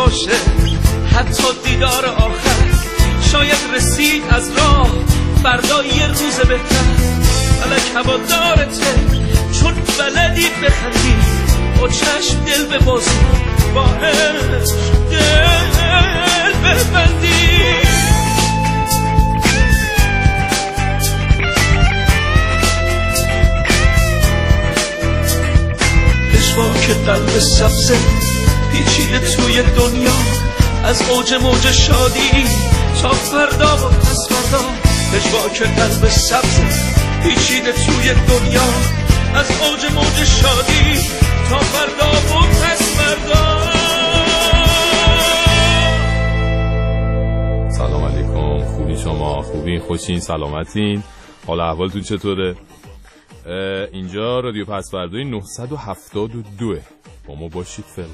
باشه حتی دیدار آخر، شاید رسید از راه فردا یه روز بهتر. فلک هوادارته چون بلدی بخندی، با چشم دل ببازی، با عشق دل ببندی. که قلب سبزه پیچیده توی دنیا، از اوج موج شادی تا فردا و پس فردا. که قلب سبزه پیچیده توی دنیا، از اوج موج شادی تا فردا و پس فردا. سلام علیکم، خوبی شما؟ خوبین؟ خوشین؟ سلامتین؟ حال احوالتون چطوره؟ اینجا رادیو پسوردوی 972 با ما باشید فعلا.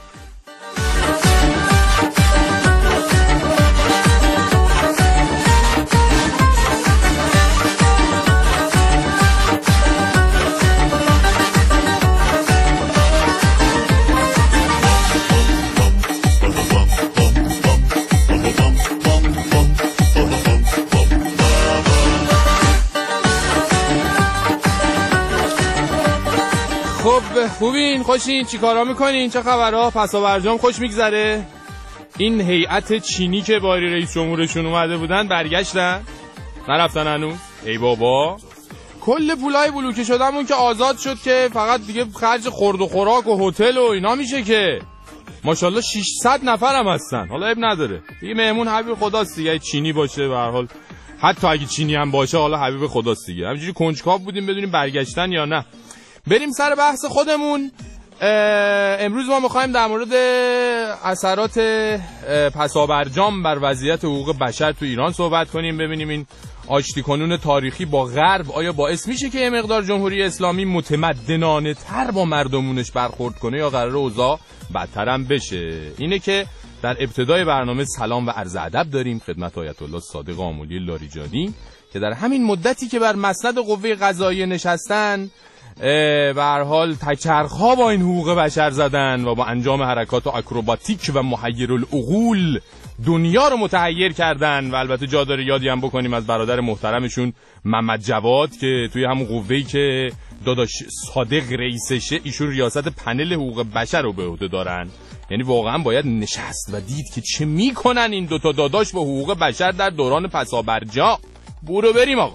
خوبین؟ خوشین؟ چی کارا میکنین؟ چه خبرها؟ پسا برجام خوش میگذره؟ این هیئت چینی که با رئیس جمهورشون اومده بودن برگشتن؟ نرفتن هنوز؟ ای بابا، کل پولای بلوکه شدمون که آزاد شد که فقط دیگه خرج خورد و خوراک و هتل و اینا میشه که ماشاءالله 600 نفر هم هستن. حالا عیب نداره دیگه، مهمون حبیب خداست دیگه، چینی باشه به هر حال، حتی اگه چینی هم باشه حالا حبیب خداست دیگه. همینجوری کنجکاو بودیم بدونیم برگشتن یا نه. بریم سر بحث خودمون. امروز ما میخوایم در مورد اثرات پسابرجام بر وضعیت حقوق بشر تو ایران صحبت کنیم، ببینیم این آشتی کنون تاریخی با غرب آیا باعث میشه که یه مقدار جمهوری اسلامی متمدنانه تر با مردمونش برخورد کنه یا قراره اوضاع بدتر هم بشه. اینه که در ابتدای برنامه سلام و عرض ادب داریم خدمت آیت الله صادق آملی لاریجانی که در همین مدتی که بر مسند قوه قضاییه نشستن به هر حال تکرخا با این حقوق بشر زدن و با انجام حرکات اکروباتیک و محیر العقول دنیا رو متحیر کردن. و البته جا داره یادی هم بکنیم از برادر محترمشون محمد جواد که توی همون قوه‌ای که داداش صادق رئیسشه، ایشون ریاست پنل حقوق بشر رو به عهده دارن. یعنی واقعا باید نشست و دید که چه میکنن این دوتا داداش با حقوق بشر در دوران پسابرجام. برو بریم آقا.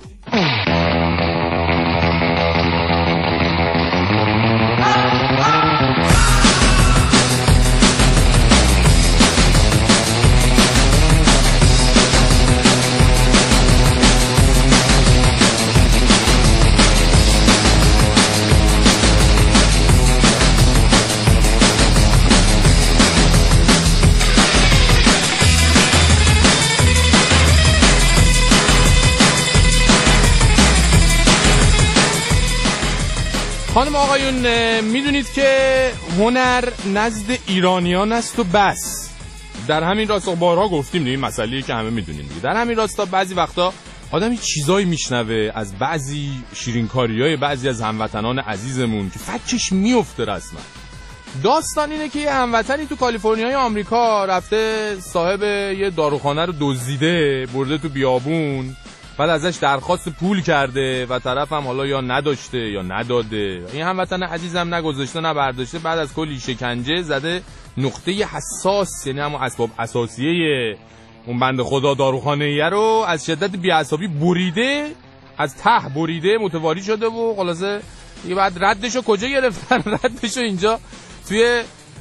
خانم آقایون، میدونید که هنر نزد ایرانیان است و بس. در همین راستا بارها گفتیم دیگه، مسئله‌ای که همه میدونیم دیگه. در همین راستا بعضی وقتا آدم یه چیزایی میشنوه از بعضی شیرینکاریای بعضی از هموطنان عزیزمون که فکش میفته رسما. داستان اینه که یه هموطنی تو کالیفرنیای آمریکا رفته صاحب یه داروخانه رو دزدیده، برده تو بیابون، بعد ازش درخواست پول کرده و طرف هم حالا یا نداشته یا نداده. این هموطن عزیزم نگذاشته نه برداشته، بعد از کلی شکنجه زده نقطه حساس، یعنی همون اسباب اساسیه اون بنده خدا داروخانه‌ای رو از شدت بی‌عصبی بریده، از ته بریده، متواری شده و خلاصه دیگه بعد ردشو کجا گرفتن؟ ردشو اینجا توی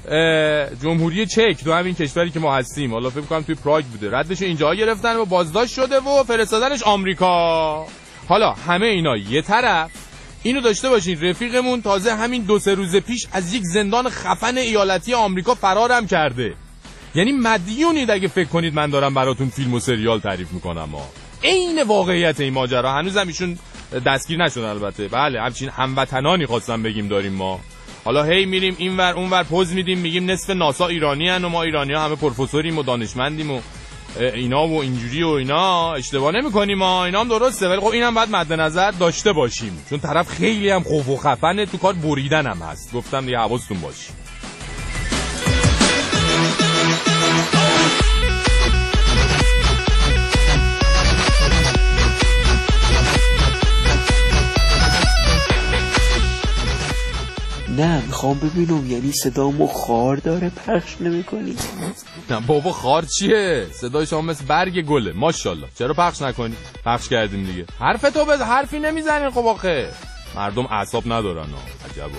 جمهوری چک، تو همین کشوری که ما هستیم، حالا فکر کنم توی پراگ بوده، ردشو اینجا گرفتن و بازداشت شده و فرستادنش آمریکا. حالا همه اینا یه طرف، اینو داشته باشین رفیقمون تازه همین 2-3 روز پیش از یک زندان خفن ایالتی آمریکا فرارم کرده. یعنی مدیونید اگه فکر کنید من دارم براتون فیلم و سریال تعریف میکنم. عین واقعیت این ماجرا. هنوزم ایشون دستگیر نشدن البته. بله همچین هموطنانی خواستم بگیم داریم ما. حالا هی میریم اینور اونور پوز میدیم، میگیم نصف ناسا ایرانی ان و ما ایرانی‌ها همه پروفسوریم و دانشمندیم و اینا و اینجوری و اینا. اشتباه نمی‌کنیم ما، اینا هم درسته، ولی خب اینم باید مد نظر داشته باشیم، چون طرف خیلی هم خوف و خفنه، تو کار بریدن هم هست. گفتم دیگه حواستون باشه. نه میخوام ببینم یعنی صدامو خار داره پخش نمی‌کنی؟ نه بابا خار چیه؟ صدای شما مثل برگ گله ماشاءالله. چرا پخش نکنی؟ پخش کردیم دیگه. حرفتو بزن، حرفی نمیزنین خب آخه. مردم اعصاب ندارن عجبا.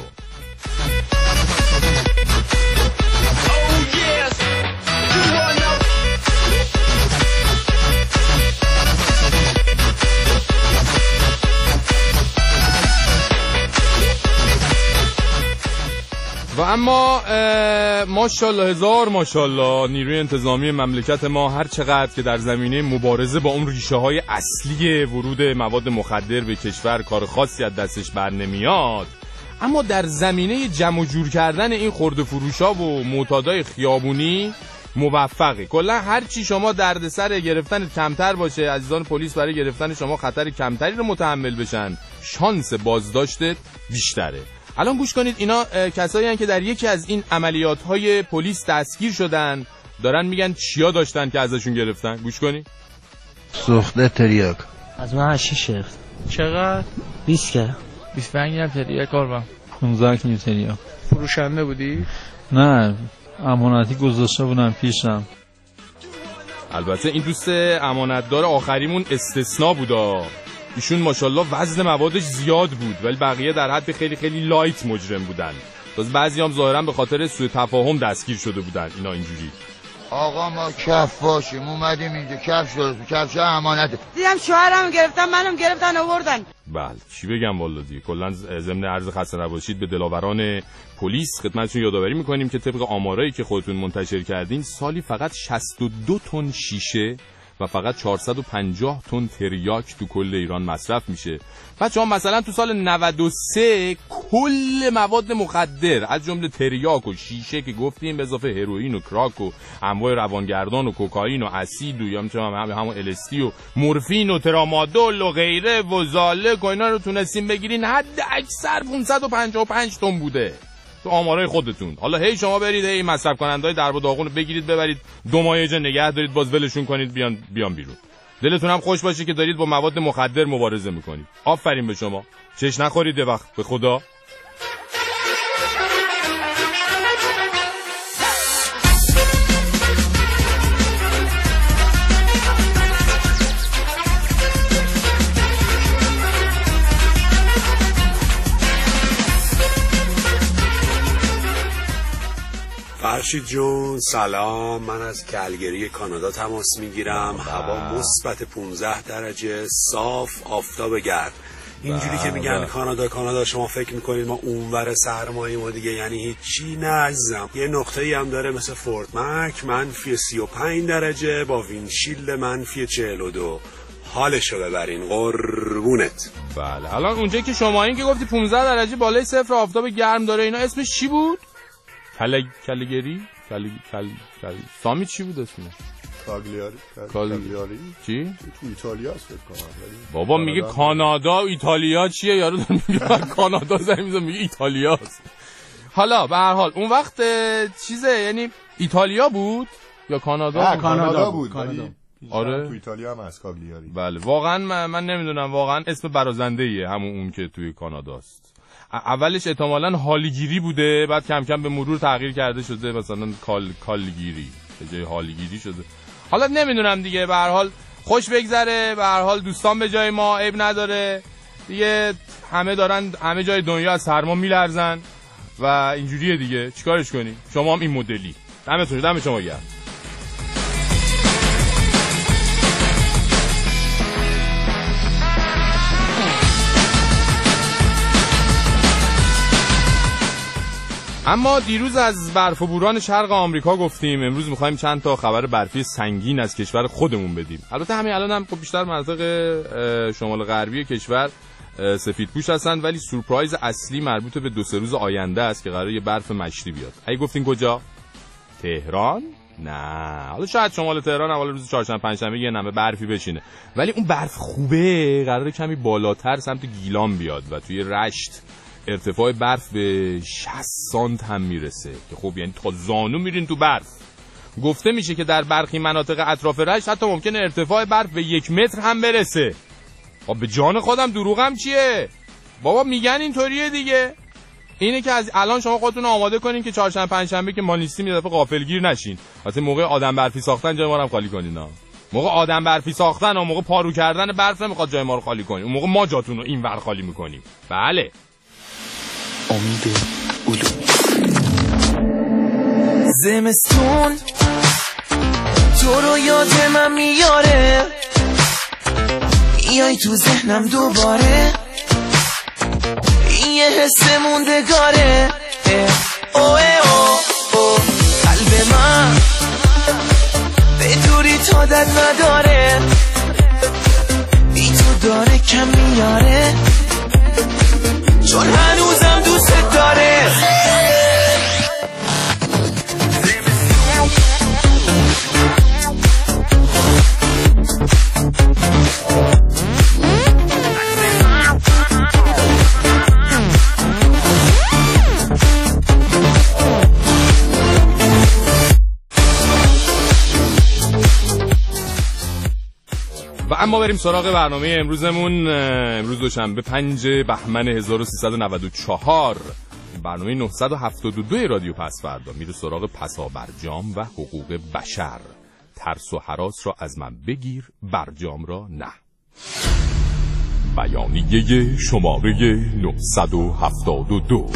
و اما ماشاءالله هزار ماشاءالله نیروی انتظامی مملکت ما هر چقدر که در زمینه مبارزه با اون ریشه های اصلی ورود مواد مخدر به کشور کار خاصی از دستش بر نمیاد، اما در زمینه جمع و جور کردن این خرده فروشا و معتادای خیابونی موفقه. کلا هر چی شما دردسر گرفتن کمتر باشه، عزیزان پلیس برای گرفتن شما خطر کمتری رو متحمل بشن، شانس بازداشتت بیشتره. الان گوش کنید، اینا کسایی هستن که در یکی از این عملیات‌های پلیس دستگیر شدن، دارن میگن چیا داشتن که ازشون گرفتن. گوش کنید. سوخته تریاک از من 6 گرفت. چقدر؟ 20 گرفت. 25 گرفت تریاک قربان. 15 کیلو تریاک. فروشنده بودی؟ نه امانتی گذاشته بودم پیشم. البته این دوست امانتدار آخریمون استثناء بودا. ایشون ماشاءالله وزن موادش زیاد بود ولی بقیه در حد خیلی خیلی لایت مجرم بودن. باز بعضی هم ظاهرا به خاطر سوء تفاهم دستگیر شده بودن اینا اینجوری. آقا ما کف باشیم اومدیم اینجا کف شد، کفش امانته. دیدم شوهرم گرفتن منم گرفتن آوردن. بله چی بگم والا دیگه. کلا ضمن عرض خسته نباشید به دلاوران پلیس خدمتتون یادآوری میکنیم که طبق آمارایی که خودتون منتشر کردین سالی فقط 62 تن شیشه و فقط 450 تن تریاک تو کل ایران مصرف میشه. بچه‌ها مثلا تو سال 93 کل مواد مخدر از جمله تریاک و شیشه که گفتیم به اضافه هروئین و کراک و انواع روانگردان و کوکائین و اسید و یا همون LSD و مورفین و ترامادول و غیره و زالک و اینا رو تونستیم بگیرین حد اکثر 555 تن بوده تو آمارای خودتون. حالا هی شما برید هی مصرف کنندهای درب و داغون رو بگیرید ببرید 2 ماه جا نگه دارید باز ولشون کنید بیان بیرون. دلتون هم خوش باشه که دارید با مواد مخدر مبارزه میکنید. آفرین به شما. چش نخورید وقت به خدا. فرشید جون سلام، من از کلگری کانادا تماس میگیرم. هوا مثبت 15 درجه صاف آفتاب گرم. اینجوری که میگن کانادا شما فکر میکنید ما اونور سرمایه ما دیگه یعنی هیچی نه عزیزم. یه نقطه‌ای هم داره مثل فورت مک منفی 35 درجه با وینشیلد منفی 42. حالشو ببرین قربونت. بله الان اونجایی که شما این که گفتی 15 درجه بالای صفر آفتاب گرم داره اینا اسمش چی بود؟ کلگری؟ سامی چی بود اسمش؟ کالیاری چی؟ تو ایتالیا است فکر کنم. بابا میگه کانادا ایتالیا چیه؟ یارو داره میگه کانادا زمین میگه ایتالیاست. حالا به هر حال اون وقت چیزه یعنی ایتالیا بود یا کانادا؟ کانادا بود. آره تو ایتالیا هم از کالیاری. بله واقعا من نمیدونم واقعا اسم برازنده ایه همون اون که توی کاناداست. اولش احتمالاً هالیگیری بوده بعد کم کم به مرور تغییر کرده شده مثلا کالگیری به جای هالیگیری شده. حالا نمیدونم دیگه به هر حال خوش بگذره. به هر حال دوستان به جای ما عیب نداره دیگه. همه دارن همه جای دنیا از سرما میلرزن و اینجوریه دیگه. چیکارش کنی؟ شما هم این مدلی. دم شما گرم. اما دیروز از برف و بوران شرق آمریکا گفتیم. امروز می‌خوایم چند تا خبر برفی سنگین از کشور خودمون بدیم. البته همین الان هم خب بیشتر مناطق شمال غربی کشور سفیدپوش هستن ولی سورپرایز اصلی مربوط به 2-3 روز آینده است که قراره یه برف مشتی بیاد. اگه گفتین کجا؟ تهران؟ نه. حالا شاید شمال تهران اول روز چهارشنبه پنجشنبه یه نمه برفی بشینه. ولی اون برف خوبه قراره کمی بالاتر سمت گیلان بیاد و توی رشت ارتفاع برف به 60 سانت هم میرسه که خب یعنی تا زانو میرین تو برف. گفته میشه که در برخی مناطق اطراف رشت حتی ممکنه ارتفاع برف به 1 متر هم برسه. به جان خودم دروغم چیه بابا، میگن اینطوریه دیگه. اینه که از الان شما خودتون آماده کنین که چهارشنبه پنجشنبه که ما نیستیم یه دفعه غافلگیر نشین. واسه موقع آدم برفی ساختن جای ما رو خالی کنین. موقع آدم برفی ساختن و موقع پارو کردن برف نمیخواد جای ما رو خالی کنین. اون موقع ما جاتون رو اینور خالی میکنیم. بله. امید علوم. زمستون تو رو یاد من میاره، یای تو ذهنم دوباره، این یه حس موندگاره. اوه قلب من به دوری تا دد نداره، بی تو داره کم میاره، چون هنوزم دوست داره. و اما بریم سراغ برنامه امروزمون. امروز دوشنبه 5 بهمن 1394، برنامه 972 رادیو پس فردا میره سراغ پسابرجام و حقوق بشر. ترس و هراس را از من بگیر، برجام را نه. بیانیه شماره 972.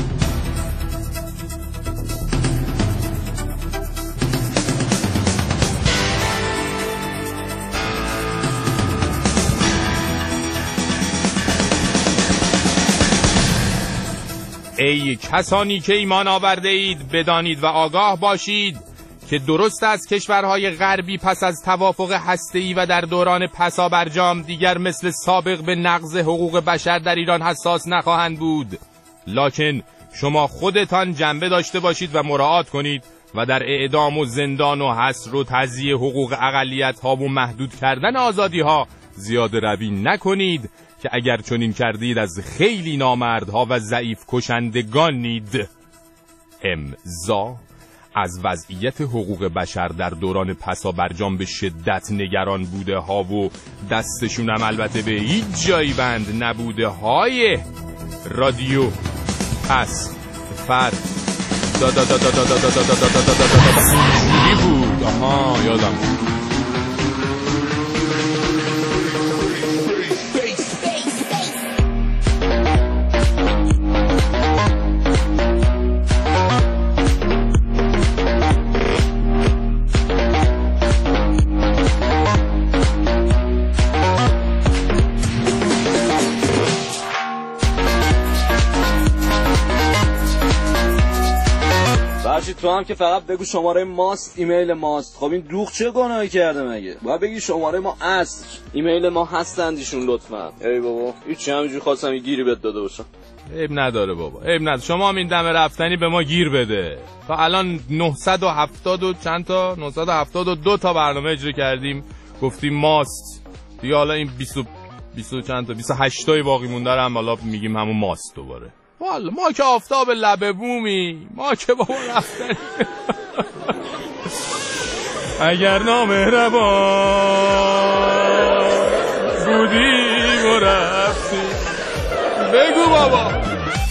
ای کسانی که ایمان آورده اید، بدانید و آگاه باشید که درست از کشورهای غربی پس از توافق هسته‌ای و در دوران پسابرجام دیگر مثل سابق به نقض حقوق بشر در ایران حساس نخواهند بود. لکن شما خودتان جنبه داشته باشید و مراعات کنید و در اعدام و زندان و حصر و تضییع حقوق اقلیت‌ها و محدود کردن آزادی‌ها زیاده روی نکنید که اگر چنین کردید از خیلی نامردها و ضعیف کشندگانید. امضا. از وضعیت حقوق بشر در دوران پسابرجام به شدت نگران بوده ها و دستشون هم البته به هیچ جایی بند نبوده های رادیو پس فرد بود. آها یادم تو هم که فقط بگو شماره ماست، ایمیل ماست. خب این دوغ چه گناهی کرده مگه؟ باید بگی شماره ما است، ایمیل ما هستند ایشون لطفا. ای بابا هیچی، همینجوری خواستم یه گیری بهت داده باشم. عیب نداره بابا، عیب نداره. شما هم این دم رفتنی به ما گیر بده. تا الان 972 تا برنامه اجرا کردیم، گفتیم ماست دیگه. حالا این 20 چند تا 28 تای باقی مونده رو هم حالا میگیم همون ماست دوباره. والا ما که آفتاب لبه بومی، ما که بابا رفتنی. اگر نامهربان بودی و رفتی، بگو بابا.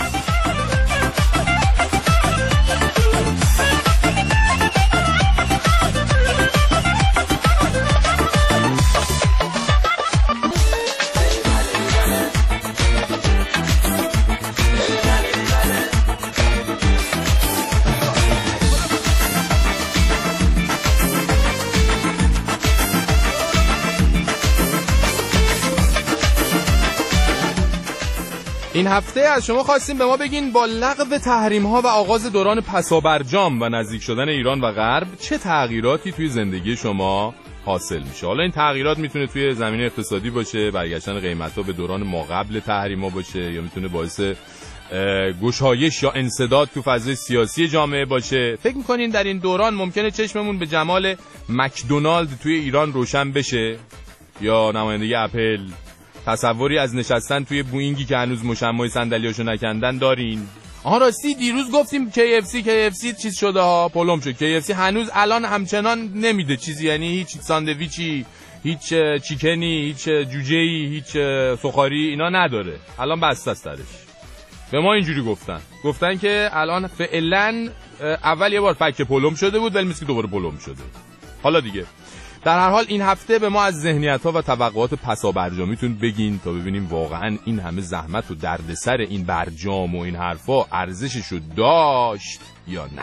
این هفته از شما خواستیم به ما بگین با لغو تحریم‌ها و آغاز دوران پسابرجام و نزدیک شدن ایران و غرب چه تغییراتی توی زندگی شما حاصل میشه. حالا این تغییرات میتونه توی زمینه اقتصادی باشه، برگشتن قیمت‌ها به دوران ما قبل تحریم‌ها باشه، یا میتونه باعث گشایش یا انسداد تو فضای سیاسی جامعه باشه. فکر می‌کنین در این دوران ممکنه چشممون به جمال مکدونالد توی ایران روشن بشه یا نمایندگی اپل؟ تصوری از نشستن توی بوئینگی که هنوز مشمع صندلیاشو نکندن دارین؟ آها راستی دیروز گفتیم KFC چیز شده ها، پلم شد. KFC هنوز الان همچنان نمیده چیزی، یعنی هیچ ساندویچی، هیچ چیکنی، هیچ جوجه‌ای، هیچ سوخاری اینا نداره. الان بسته است درش. به ما اینجوری گفتن که الان فعلا اول یه بار فک پلم شده بود ولی مثل که دوباره پلم شده. حالا دیگه در هر حال این هفته به ما از ذهنیت‌ها و توقعات پسابرجامیتون بگین تا ببینیم واقعا این همه زحمت و دردسر این برجام و این حرفا ارزششو داشت یا نه.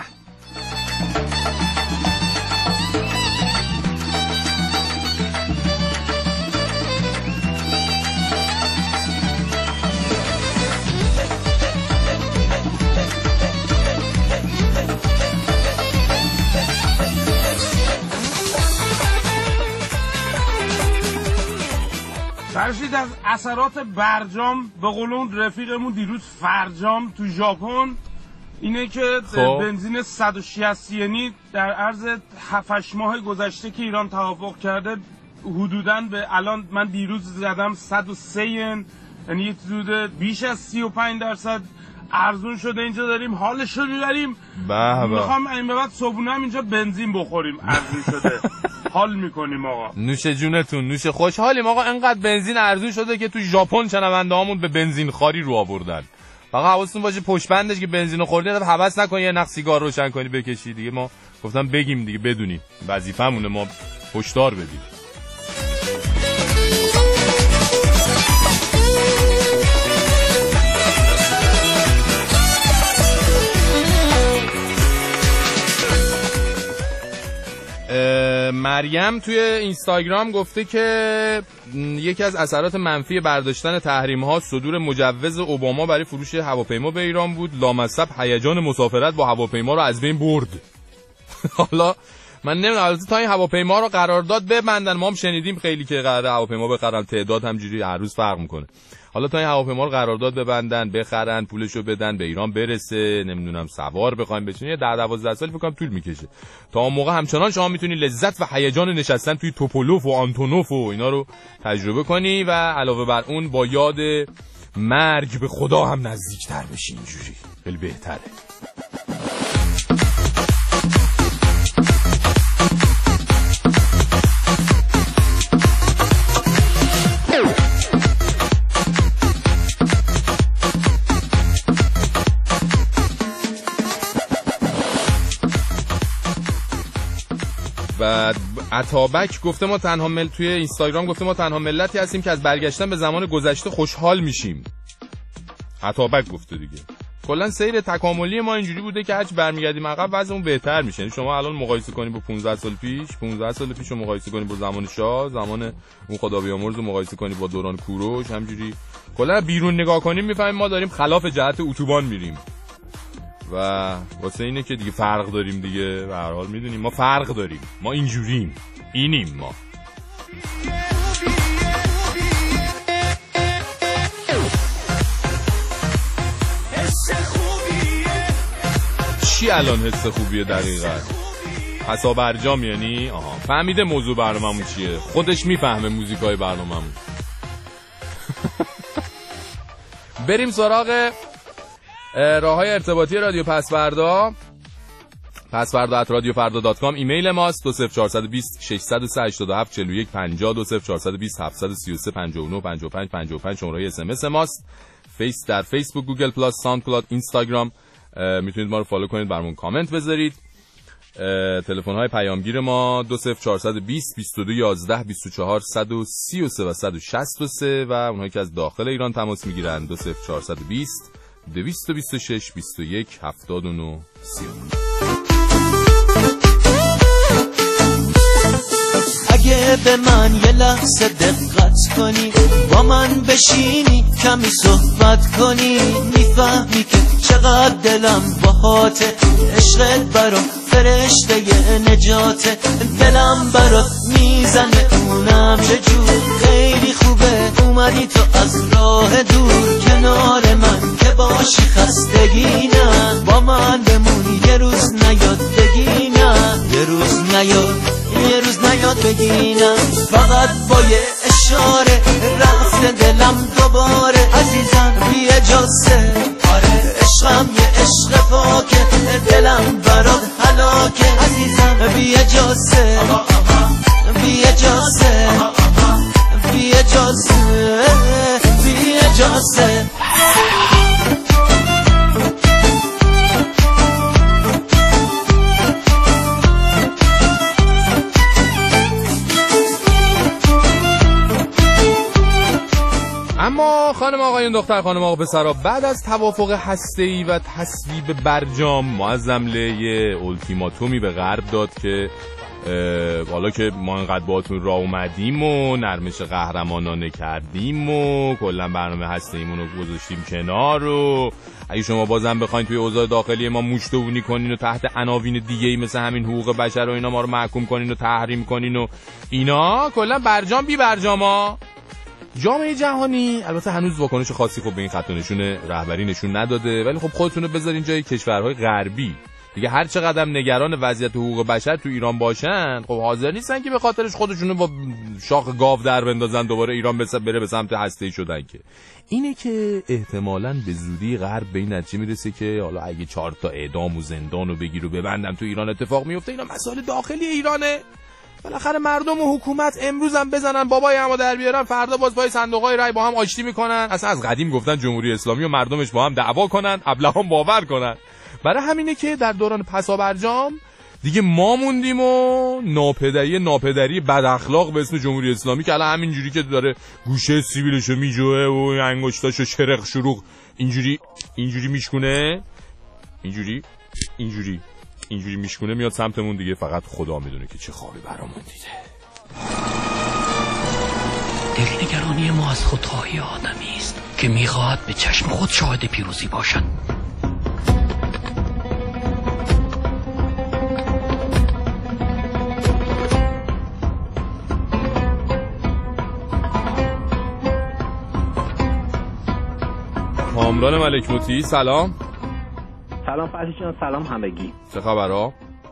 فرشید از اثرات برجام به قول اون رفیقمون دیروز فرجام تو ژاپن اینه که بنزین 160 ینی در عرض 7-8 ماه گذشته که ایران توافق کرده حدوداً به الان من دیروز زدم 103 ین، یعنی یه حدود بیش از 35% ارزون شده. اینجا داریم حالش رو میبریم، میخوام این به بعد صبحونه هم اینجا بنزین بخوریم، ارزون شده. حال میکنیم آقا، نوش جونتون، نوش خوشحالیم آقا. انقدر بنزین ارزون شده که تو ژاپن شنونده هامون به بنزین خاری رو آوردن. فقط حواستون باشه پشت بندش که بنزینو خوردی حواس نکنی یه نخ سیگار روشن کنی بکشی دیگه. ما گفتم بگیم دیگه بدونی وظیفه‌مونه ما هشدار بدیم. مریم توی اینستاگرام گفته که یکی از اثرات منفی برداشتن تحریم‌ها صدور مجوز اوباما برای فروش هواپیما به ایران بود. لامصب هیجان مسافرت با هواپیما رو از بین برد. حالا من نمیدونم، البته تا این هواپیما رو قرارداد ببندن، ما هم شنیدیم خیلی که قراره هواپیما بخرن، تعداد همجوری هر روز فرق میکنه. حالا تا این هواپیما رو قرارداد ببندن، بخرن، پولشو بدن، به ایران برسه، نمیدونم سوار بخوایم بشین، یه 10-12 سال فکر کنم طول میکشه. تا اون موقع همچنان شما میتونی لذت و هیجان نشستن توی توپولوف و آنتونوف و اینا رو تجربه کنی و علاوه بر اون با یاد مرگ به خدا هم نزدیکتر بشی. اینجوری خیلی بهتره. و عطابک گفته ما تنها توی اینستاگرام گفته ما تنها ملتی هستیم که از برگشتن به زمان گذشته خوشحال میشیم. عطابک گفته دیگه. کلا سیر تکاملی ما اینجوری بوده که هرچی برمیگردیم عقب وضعمون بهتر میشه. یعنی شما الان مقایسه کنید با 15 سال پیش رو مقایسه کنید با زمان شاه، زمان اون خدا بیامرز رو مقایسه کنید با دوران کوروش، همجوری کلا بیرون نگاه کنیم میفهمیم ما داریم خلاف جهت اتوبان میریم. و واسه اینه که دیگه فرق داریم دیگه، به هر حال میدونیم ما فرق داریم، ما اینجوریم، اینیم ما. چی الان حس خوبیه دقیقاً؟ حساب برجام یعنی فهمیده موضوع برنامه‌مون چیه، خودش میفهمه موزیکای برنامه‌مون. بریم سراغ راه‌های ارتباطی رادیو پس‌فردا. pasfarda@radiofarda.com ایمیل ماست. 20420 637 41 50 20420 733 59 55 55 شماره اس ام اس ماست. در فیسبوک، گوگل پلاس، ساوند کلاود، اینستاگرام میتونید ما رو فالو کنید، برامون کامنت بذارید. تلفن‌های پیامگیر ما 20420 22 11 24 133 و 163 و اونهایی که از داخل ایران تماس میگیرن 20420 226 21 79 39. اگه به من یه لحظه دقت کنی، با من بشینی کمی صحبت کنی، میفهمی که چقدر دلم باهاته، عشقت برام فرشته نجاته، دلم برات میزنه اونم چجور، خیلی خوبه اومدی تو از راه دور کنار من که باشی، خستگی نه با من بمونی، یه روز نیاد بگی نه، یه روز نیاد بگی نه، فقط با یه اشاره رفت دلم دوباره، عزیزم بی اجازه، آره عشقم یه دلم برات هلاکه عزیزم بی اجازه بی اجازه بی اجازه بی اجازه اما خانم آقایون دختر خانم آقا پسرا، بعد از توافق هسته‌ای و تصویب برجام ما از حمله یه التیماتومی به غرب داد که حالا که ما انقدر باهاتون راه اومدیم و نرمش قهرمانانه کردیم و کلا برنامه هسته‌ایمون رو گذاشتیم کنار و اگه شما بازم بخواید توی اوضاع داخلی ما موچ‌دوونی کنین و تحت عناوین دیگه‌ای مثل همین حقوق بشر و اینا ما رو محکوم کنین و تحریم کنین و اینا، کلا برجام بی برجاما. جامعه جهانی البته هنوز واکنش خاصی خب به این خط و نشون رهبری نشون نداده، ولی خب خودتون رو بذارین جای کشورهای غربی دیگه. هر چقدر نگران وضعیت حقوق بشر تو ایران باشن، خب حاضر نیستن که به خاطرش خودشونو با شاخ گاو در بندازن دوباره ایران بره به سمت هسته‌ای شدن. که اینه که احتمالاً به زودی غرب به این نتیجه میرسه که حالا اگه 4 تا اعدام و زندان رو بگیر و ببندن تو ایران اتفاق میفته، اینا مسائل داخلی ایرانه. بالاخره مردم و حکومت امروز هم بزنن بابای همو در بیارن، فردا باز پای صندوقای رای با هم آشتی میکنن. اصلا از قدیم گفتن جمهوری اسلامی و مردمش با هم دعوا کنن، ابلهان باور کنن. برای همینه که در دوران پسا برجام دیگه ما موندیم و ناپدری بد اخلاق به اسم جمهوری اسلامی که الان همینجوری که داره گوشه سیبیلشو میجوه و انگشتاشو چرخ شروق اینجوری میشکونه، اینجوری میشکونه میاد سمتمون دیگه. فقط خدا میدونه که چه خوابی برامون دیده. دلنگرانی ما از خودخواهی آدمی است که میخواهد به چشم خود شاهد پیروزی باشد. کامران ملک موتی، سلام. سلام فرشی جان، سلام همگی. چه خبرها؟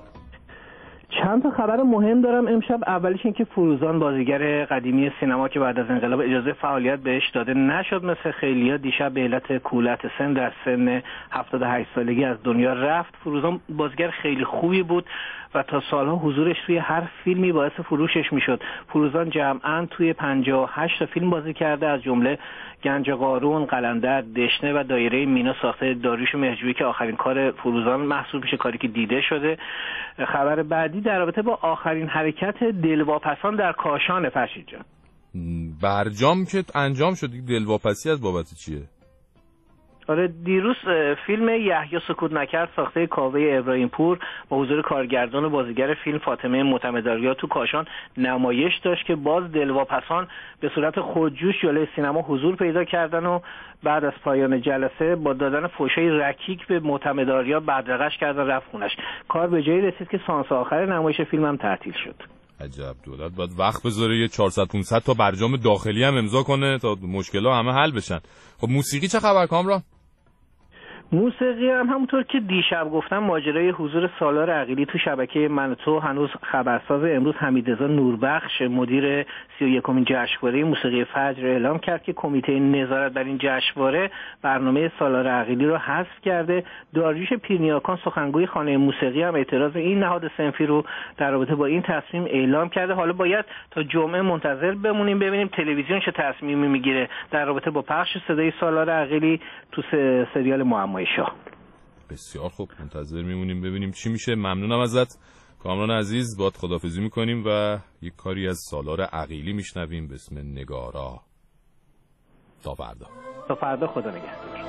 چند تا خبر مهم دارم امشب. اولیش این که فروزان بازیگر قدیمی سینما که بعد از انقلاب اجازه فعالیت بهش داده نشد مثل خیلیا، دیشب به علت کولت سن در سن 78 سالگی از دنیا رفت. فروزان بازیگر خیلی خوبی بود و تا سالها حضورش توی هر فیلمی باعث فروشش میشد. فروزان جمعاً توی 58 تا فیلم بازی کرده، از جمله گنج قارون، قلندر، دشنه و دایره مینا ساخته داریوش مهرجویی که آخرین کار فروزان محسوب میشه، کاری که دیده شده. خبر بعدی در رابطه با آخرین حرکت دلواپسان در کاشان فرشید جان. برجام که انجام شد، دلواپسی از بابت چیه؟ آره دیروز فیلم یحیی سکوت نکرد ساخته کاوه ابراهیم پور با حضور کارگردان و بازیگر فیلم فاطمه معتمدآریا تو کاشان نمایش داشت که باز دلواپسان به صورت خودجوش جلوی سینما حضور پیدا کردن و بعد از پایان جلسه با دادن فحشای رکیک به معتمدآریا بدرقش کردن، رفت خونش. کار به جایی رسید که سانس آخر نمایش فیلم هم تعطیل شد. عجب، دولت باید وقت بذاره یه 400-500 تا برجام داخلی هم امضا کنه تا مشکل‌ها همه حل بشن. خب موسیقی چه خبر کامران؟ موسیقی هم همونطور که دیشب گفتم، ماجرای حضور سالار عقیلی تو شبکه من تو هنوز خبرساز. امروز حمیدرضا نوربخش مدیر 31مین جشنواره موسیقی فجر اعلام کرد که کمیته نظارت بر این جشنواره برنامه سالار عقیلی رو حذف کرده. داریوش پیرنیاکان سخنگوی خانه موسیقی هم اعتراض این نهاد صنفی رو در رابطه با این تصمیم اعلام کرده. حالا باید تا جمعه منتظر بمونیم ببینیم تلویزیون چه تصمیمی میگیره در رابطه با پخش صدای سالار عقیلی تو سریال معمای شاه. بسیار خوب، منتظر میمونیم ببینیم چی میشه. ممنونم ازت کامران عزیز، باهات خداحافظی میکنیم و یک کاری از سالار عقیلی میشنویم به اسم نگارا. تا فردا خدا نگهدار.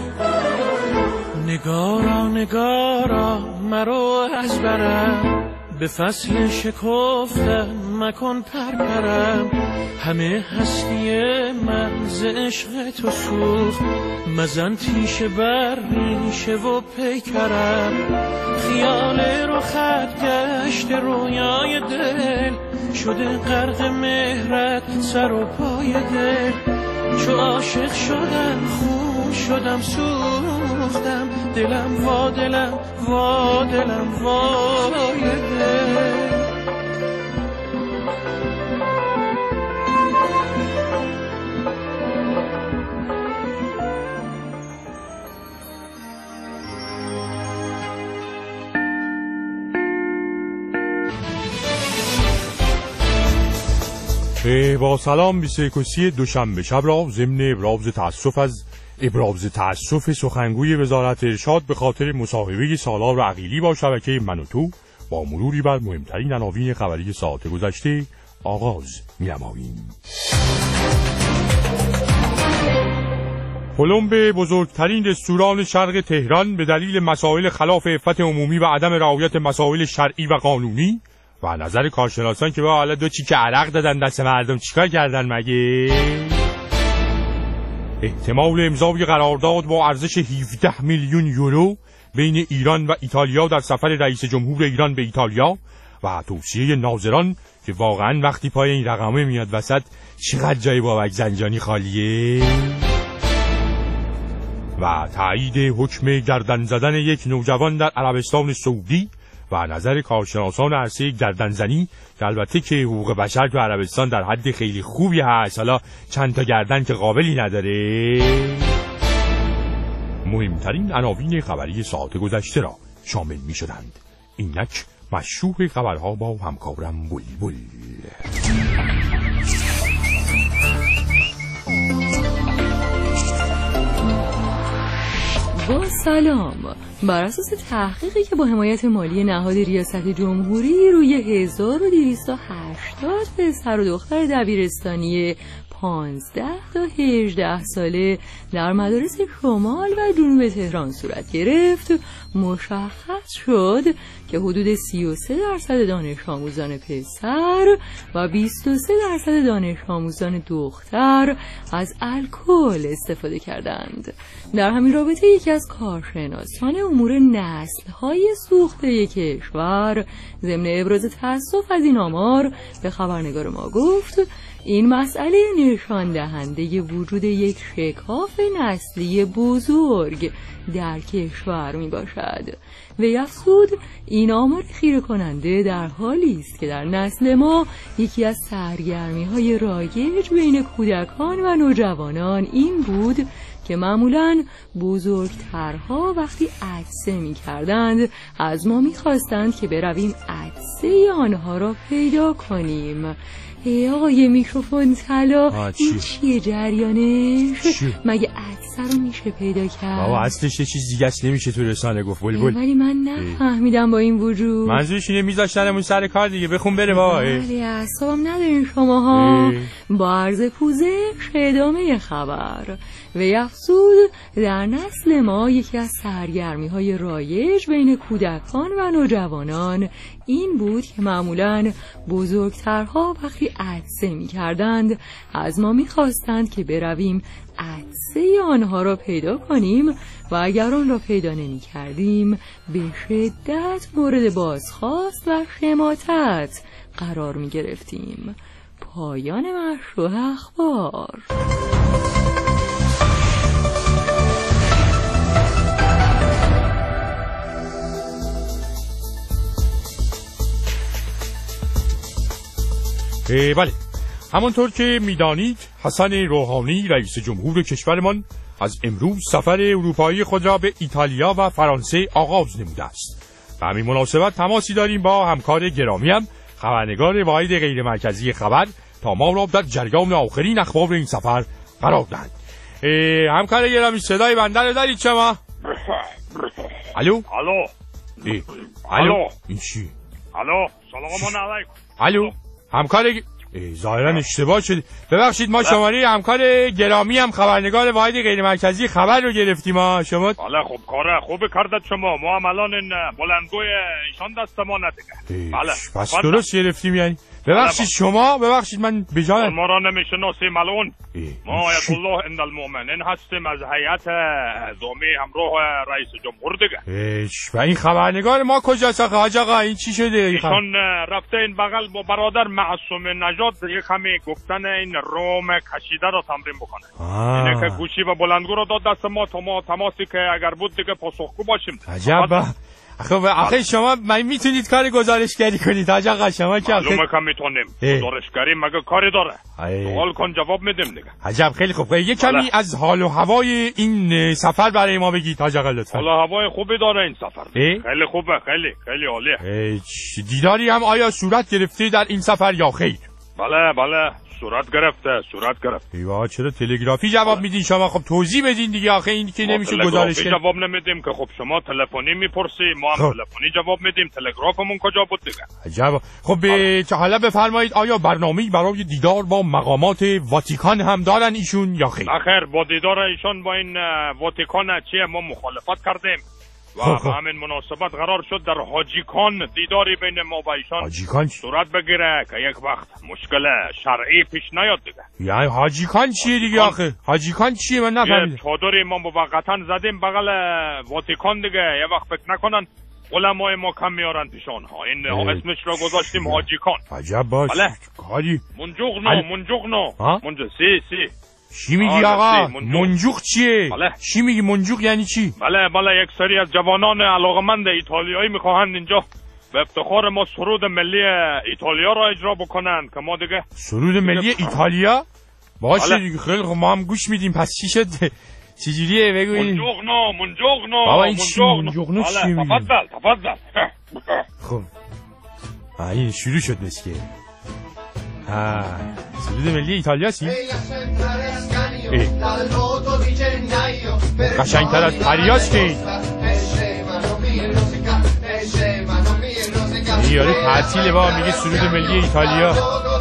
نگارا مرو از برم به فصل شکفتم مکن پرپرم، همه هستی من ز عشق تو سوخت، مزن تیشه بر ریشه و پیکرم، خیال رو خط گشت رویای دل، شده غرق مهرت سر و پای دل، چو عاشق شدم خون شدم سوختم، دلم وا دلم وا دلم وای دل. با سلام 21 دوشنبه شب را ضمن ابراز تأسف سخنگوی وزارت ارشاد به خاطر مصاحبه سالار عقیلی با شبکه من و تو با مروری بر مهمترین عناوین خبری ساعت گذشته آغاز می‌نماییم. کلمب بزرگترین رستوران شرق تهران به دلیل مسائل خلاف عفت عمومی و عدم رعایت مسائل شرعی و قانونی و نظر کارشناسان که با حالا 2 چیکه عرق دادن دست مردم چیکار کردن مگه؟ احتمال امضای قرارداد با ارزش 17 میلیون یورو بین ایران و ایتالیا در سفر رئیس جمهور ایران به ایتالیا و توصیه ناظران که واقعا وقتی پای این رقمه میاد وسط چقدر جای بابک زنجانی خالیه، و تایید حکم گردن زدن یک نوجوان در عربستان سعودی و نظر کارشناسان عرصه گردنزنی که البته که حقوق بشر تو عربستان در حد خیلی خوبی هست، حالا چند تا گردن که قابلی نداره. مهمترین عناوین خبری ساعت گذشته را شامل می شدند. اینک مشروع خبرها با همکارم بلبل. با سلام. بر اساس تحقیقی که با حمایت مالی نهاد ریاست جمهوری روی 1280 پسر و دختر دبیرستانی 15 تا 18 ساله در مدارس شمال و جنوب تهران صورت گرفت، مشخص شد که حدود 33% دانش آموزان پسر و 23% دانش آموزان دختر از الکل استفاده کردند. در همین رابطه یکی از کارشناسان امور نسل‌های سوخته کشور ضمن ابراز تأسف از این آمار به خبرنگار ما گفت این مسئله نشان دهنده وجود یک شکاف نسلی بزرگ در کشور می باشد. وی افزود این آمار خیره کننده در حالی است که در نسل ما یکی از سرگرمی‌های رایج بین کودکان و نوجوانان این بود که معمولاً بزرگترها وقتی عطسه می کردند از ما می خواستند که برویم عطسه آنها را پیدا کنیم. آقای میکروفون طلا، این چیه جریانش؟ مگه عطسه رو میشه پیدا کرد؟ بابا اصلش یه چیز دیگه است نمیشه تو رسانه گفت بلبل. ولی من نفهمیدم با این وجود. منظورش اینه میذاشتنمون سر کار دیگه، بخون بره بابا. ولی اعصابم ندارین شماها. با عرض پوزش ادامه خبر. وی افزود در نسل ما یکی از سرگرمی‌های رایج بین کودکان و نوجوانان این بود که معمولاً بزرگترها وقتی عطسه می‌کردند از ما می‌خواستند که برویم عطسه آنها را پیدا کنیم و اگر آن را پیدا نمی‌کردیم به شدت مورد بازخواست و شماتت قرار می‌گرفتیم. پایان مشروع اخبار. بله، همانطور که میدانید حسن روحانی رئیس جمهور کشورمان از امروز سفر اروپایی خود را به ایتالیا و فرانسه آغاز نموده است. به همین مناسبت تماسی داریم با همکار گرامیم خبرنگار واحد غیر مرکزی خبر تا ما را در جریان آخرین اخبار این سفر قرار دهند. همکار گرامی صدای بنده رو دارید شما؟ الو؟ الو؟ این چی؟ الو، سلام علیکم. الو؟ همکار ظاهرا اشتباه شد. ببخشید ما شماره همکار گرامی هم خبرنگار واحد غیر مرکزی خبر رو گرفتیم. شما بله خب کار خوب کردید شما. ما هم الان این بلندگوی ایشان دست ما ندیگه. بله پس درست گرفتیم یعنی. ببخشید شما ببخشید من بجای ما را نمیشناسیم ملعون. ما آیت الله اند المؤمنین هستیم از هیئت دومی همراه رئیس جمهور دیگه. و این خبرنگار ما کجاست حاج آقا؟ این چی شده؟ ایشان رفته این بغل با برادر معصوم نژاد یه کمی گفتن این روم کشیده را تمرین بکنه. اینه که گوشی و بلندگو رو داد دست ما تا ما تماسی که اگر بود دیگه پاسخگو باشیم. عجب. خب آخه شما میتونید کار گزارشگری کنید حاج آقا؟ شما که معلومه که میتونیم. گزارشگری مگه کاری داره؟ سوال کن جواب میدیم دیگه. عجب خیلی خوب. یه کمی از حال و هوای این سفر برای ما بگید حاج آقا لطفا. حال و هوای خوبی داره این سفر. خیلی خوبه. خیلی عالیه. دیداری هم آیا صورت گرفته در این سفر یا خیر؟ بله صورت گرفته. ایوا چرا تلگرافی جواب میدین شما؟ خب توضیح بدین دیگه. آخه این که نمیشه گزارش کنیم. جواب نمیدیم که خب شما تلفنی میپرسی ما هم تلفنی جواب میدیم. تلگرافمون کجا بود دیگه؟ عجب. خب حالا بفرمایید آیا برنامه‌ای برای دیدار با مقامات واتیکان هم دارن ایشون یا خیر؟ آخر با دیدار ایشون با این واتیکان چیه ما مخالفت کردیم و همین مناسبت قرار شد در حاجیکان دیداری بین ما و ایشان صورت بگیره که یک وقت مشکل شرعی پیش نیاد دیگه. یعنی حاجیکان چیه دیگه آخه؟ حاجیکان چیه من نفهمیدم. چادری ما موقتا زدیم بغل واتیکان دیگه. یه وقت فکر نکنن علمای ما کم میارن پیشان ها. این اسمش رو گذاشتیم حاجیکان. عجب باش. کاری منجوغنو سی چی میگی آقا؟ منجوق چیه؟ چی میگی منجوق یعنی چی؟ بله یک سری از جوانان علاقمند ایتالیایی میخواهند اینجا به افتخار ما سرود ملی ایتالیا را اجرا بکنن که ما دیگه سرود ملی ایتالیا؟ باشه دیگه خیلی خب ما هم گوش میدیم. پس چی شد؟ چجوریه بگو این؟ منجوغنو بابا این چی منجوغنو چی میگی؟ تفضل خب این شروع شد مسکه. سرود ملی ایتالیا چی؟ قشنگتر از پریاس که این یاره تعطیله با میگه سرود ملی ایتالیا.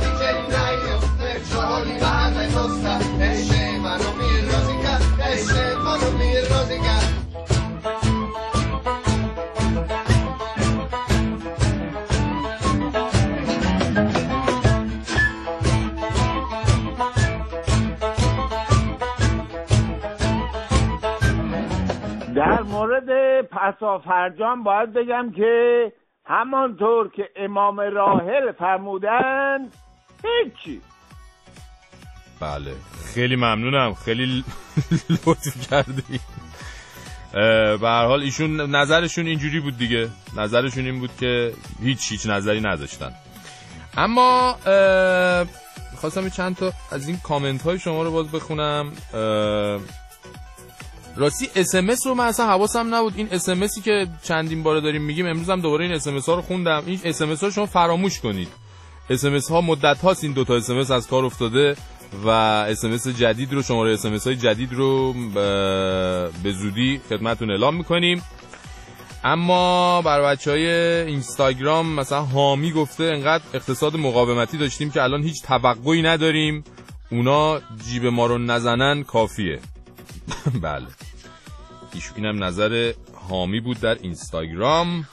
در مورد پسافرجام باید بگم که همانطور که امام راحل فرمودن هیچی. بله خیلی ممنونم. خیلی لطف کردی. به هر حال ایشون نظرشون اینجوری بود دیگه. نظرشون این بود که هیچ نظری نداشتن. اما خواستم چند تا از این کامنت های شما رو باز بخونم. راستی SMS رو من اصلا حواسم نبود. این SMSی که چندین باره داریم میگیم امروز هم دوباره این SMS ها رو خوندم. این SMS ها شما فراموش کنید. SMS ها مدت هاست این دوتا SMS از کار افتاده و SMS جدید رو شماره SMS های جدید رو به زودی خدمتتون اعلام میکنیم. اما برای بچهای اینستاگرام مثلا حامی گفته انقدر اقتصاد مقاومتی داشتیم که الان هیچ توقعی نداریم، اونا جیب ما رو نزنن کافیه. بله اینم نظر حامی بود در اینستاگرام.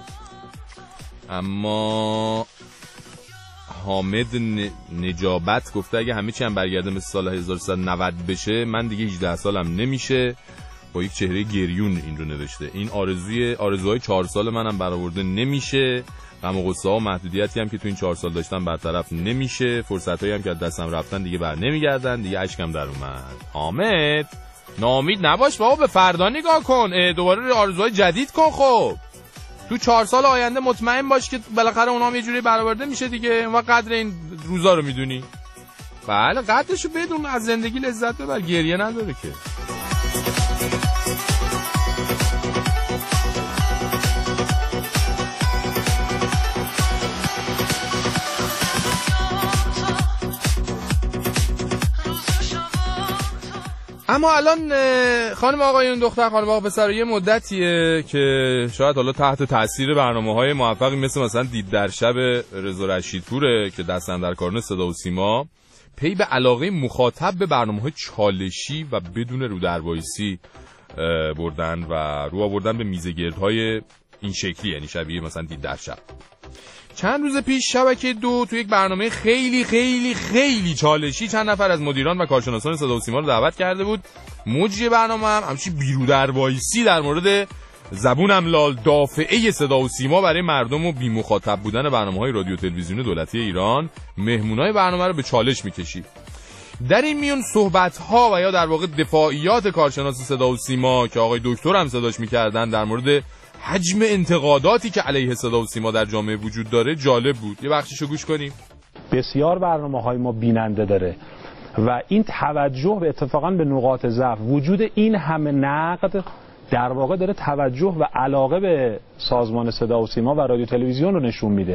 اما حامد نجابت گفته اگه همه چی هم برگرده مثل سال 1390 بشه من دیگه 18 سالم نمیشه. با یک چهره گریون این رو نوشته. این آرزوهای 4 سال منم برآورده نمیشه. غم و غصه ها و محدودیتی هم که تو این 4 سال داشتم برطرف نمیشه. فرصتایی هم که از دستم رفتن دیگه بر نمیگردن. دیگه اشکم در اومد. حامد ناامید نباش بابا، به فردا نگاه کن، دوباره آرزوهای جدید کن. خب تو 4 سال آینده مطمئن باش که بالاخره اونها هم یه جوری برآورده میشه دیگه. ما قدر این روزا رو میدونی. بله قدرشو بدون، از زندگی لذت ببر، گریه نداره که. اما الان خانم آقایون دختر خانم آقا پسر یه مدتیه که شاید حالا تحت تاثیر برنامه‌های موفقی مثلا دید در شب رضا رشیدپوره که دست اندرکاران صدا و سیما پی به علاقه مخاطب به برنامه‌های چالشی و بدون رودربایسی بردن و رو آوردن به میزگردهای این شکلی، یعنی شبیه مثلا دید در شب. چند روز پیش شبکه 2 تو یک برنامه خیلی خیلی خیلی چالشی چند نفر از مدیران و کارشناسان صدا و سیما رو دعوت کرده بود. مجری برنامه هم همچی بیرودربایسی در مورد زبون املال دافعه صدا و سیما برای مردم و بی مخاطب بودن برنامه‌های رادیو تلویزیونی دولتی ایران مهمونای برنامه رو به چالش می‌کشید. در این میون صحبت‌ها و یا در واقع دفاعیات کارشناس صدا و سیما که آقای دکتر هم صداش می‌کردن در مورد حجم انتقاداتی که علیه صدا و سیما در جامعه وجود داره جالب بود. یه بخشیشو گوش کنیم. بسیار برنامه‌های ما بیننده داره و این توجه به اتفاقاً به نقاط ضعف، وجود این همه نقد در واقع داره توجه و علاقه به سازمان صدا و سیما و رادیو تلویزیون رو نشون میده.